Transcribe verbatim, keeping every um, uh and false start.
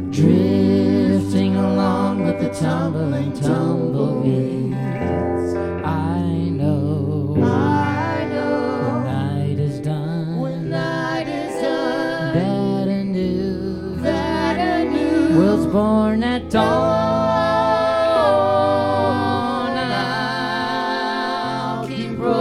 drifting along with the tumbling tumbleweeds. I know, I know when night is done, when night is done, that a new, that a new world's born at dawn. I'll keep rolling.